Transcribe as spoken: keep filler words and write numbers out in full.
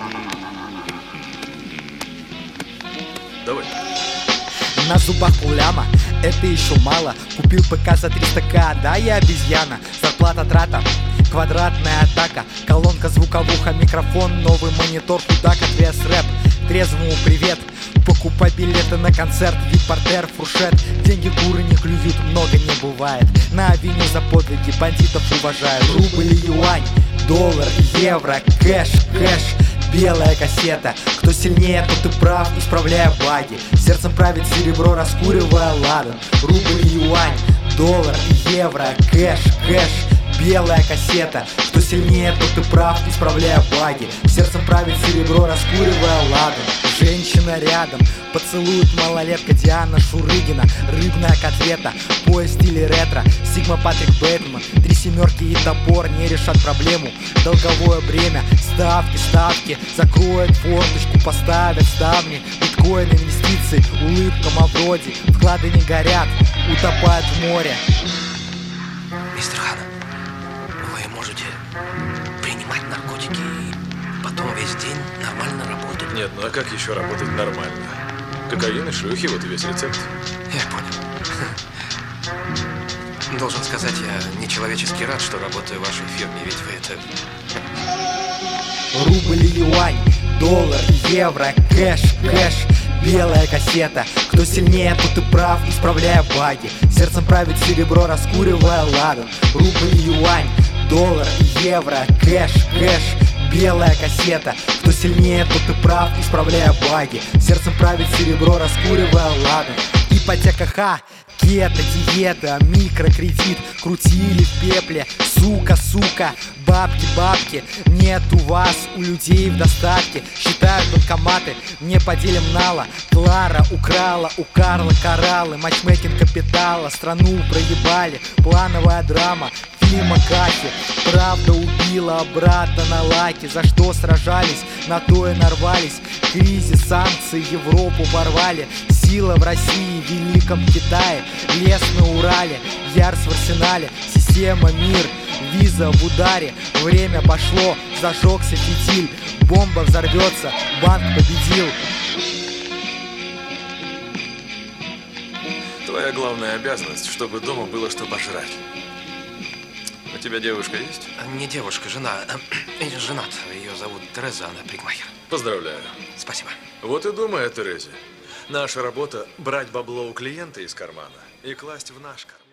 Давай. На зубах полляма, это еще мало. Купил ПК за триста ка, да я обезьяна. Зарплата трата, квадратная атака. Колонка звуковуха, микрофон, новый монитор, худак, отвес рэп. Трезвому привет, покупай билеты на концерт, вип-портер, фуршет. Деньги куры не клюют, много не бывает. На авеню за подвиги бандитов уважают. Рубль и юань, доллар, евро, кэш, кэш. Белая кассета, кто сильнее, тот и прав, исправляя баги. Сердцем правит серебро, раскуривая ладан. Рубль и юань, доллар и евро, кэш, кэш. Белая кассета, кто сильнее, тот и прав, исправляя баги. Сердцем правит серебро, раскуривая ладан. Женщина рядом, поцелует малолетка Диана Шурыгина. Рыбная котлета, пояс в стиле ретро. Сигма Патрик Бэтмен, три семерки и топор не решат проблему. Долговое бремя, ставки, ставки. Закроет форточку, поставят ставни. Биткоин, инвестиции, улыбка Мавроди. Вклады не горят, утопают в море. Мистер Хан, вы можете принимать наркотики и потом весь день нормально работать? Нет, ну а как еще работать нормально? Кокаин и шлюхи, вот и весь рецепт. Я понял. Должен сказать, я нечеловечески рад, что работаю в вашей фирме, ведь вы это... Рубль и юань, доллар, евро, кэш, кэш. Белая кассета, кто сильнее, тот и прав, исправляя баги. Сердцем правит серебро, раскуривая ладан. Рубль и юань, доллар, евро, кэш, кэш. Белая кассета, кто сильнее, тот и прав, исправляя баги. Сердцем правит серебро, раскуривая ладан. Ипотека ха, кета, диета, микрокредит. Крутили в пепле, сука, сука. Бабки, бабки, нет у вас, у людей в достатке. Считают банкоматы, не по делям нала. Клара украла у Карла кораллы. Матчмейкинг капитала, страну проебали. Плановая драма, фильма Кахи. Правда убила брата на лаке. За что сражались, на то и нарвались. Кризис, санкции, Европу порвали. Сила в России, Великом Китае. Лес на Урале, Ярс в арсенале. Система мир, виза в ударе. Время пошло, зажегся фитиль. Бомба взорвется, банк победил. Твоя главная обязанность, чтобы дома было что пожрать. У тебя девушка есть? Не девушка, жена. Э, женат. Ее зовут Тереза, она парикмахер. Поздравляю. Спасибо. Вот и думай о Терезе. Наша работа – брать бабло у клиента из кармана и класть в наш карман.